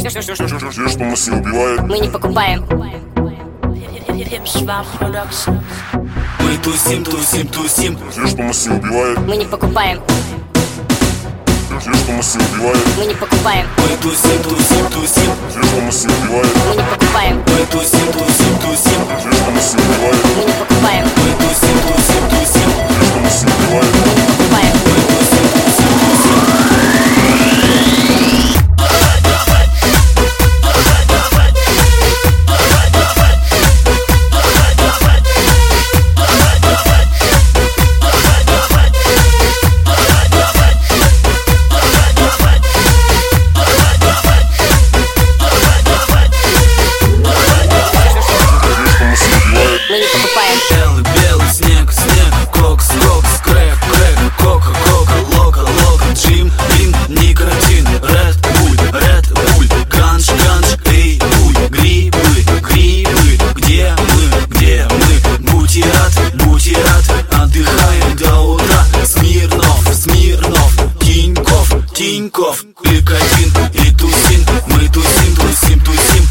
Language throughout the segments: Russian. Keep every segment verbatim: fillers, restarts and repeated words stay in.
Все, что нас не убивает, мы не покупаем. Мы тусим, тусим, тусим. Все, что нас не убивает, Мы не покупаем. все, что нас не убивает, Мы не покупаем. Мы тусим, тусим, тусим. все, что нас не убивает, Мы не покупаем. Мы тусим, тусим, тусим. все, что нас не убивает, Мы не покупаем. Мы тусим, тусим, тусим. все, что нас не убивает. Мы не покупаем. Мы тусим, тусим, тусим. Мы не покупаем. Белый, белый снег, снег, кокс, кокс, крэк, крэк, кока, кока, лока, лока, джим, бин, никотин, ред, буль, ред, буль, ганж, ганж, эй, буль, грибы, грибы, где мы, где мы, будьте рад, будьте рад, отдыхаем до утра, Смирнов, Смирнов, Тиньков, Тиньков, Ликотин и Тусин, мы тусим, тусим, тусим.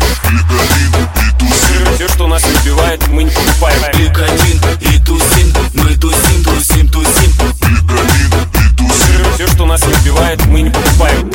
Все, что нас не убивает, мы не покупаем. Ликотин и Тусин, мы тусим, тусим, тусим. Все, что нас не убивает, мы не покупаем.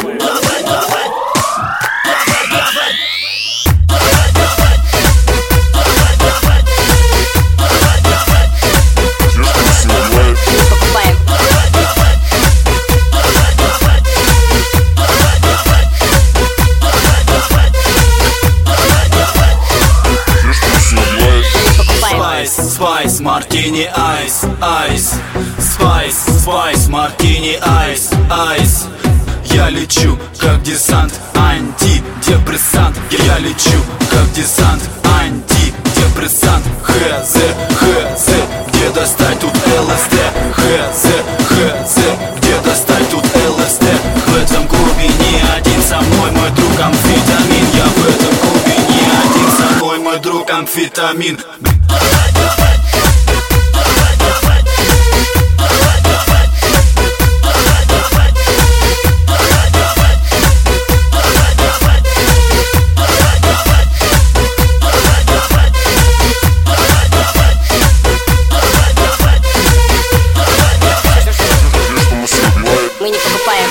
Спайс, мартини, айс, айс. Спайс, спайс, мартини, айс, айс. Я лечу, как десант, антидепрессант. Я лечу, как десант, антидепрессант. Хз, хз, где достать тут ЛСД? Хз, хз, где достать тут ЛСД? В этом клубе не один со мной мой друг амфетамин. Я в этом клубе не один со мной мой друг амфетамин. Мы не покупаем.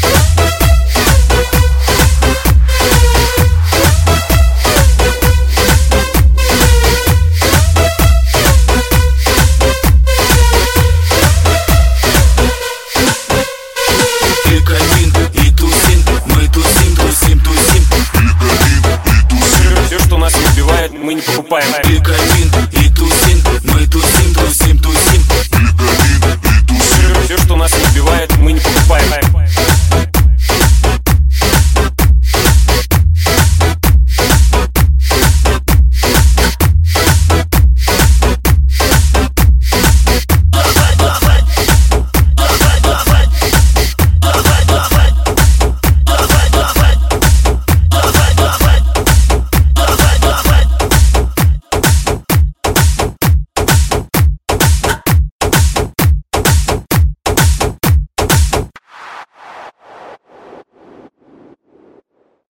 Ликотин и Тусин, мы тусим, тусим, тусим. Все, что нас не убивает, мы не покупаем. Ликотин и Тусин, мы тусим, тусим, тусим. Все, что нас не убивает, мы не покупаем.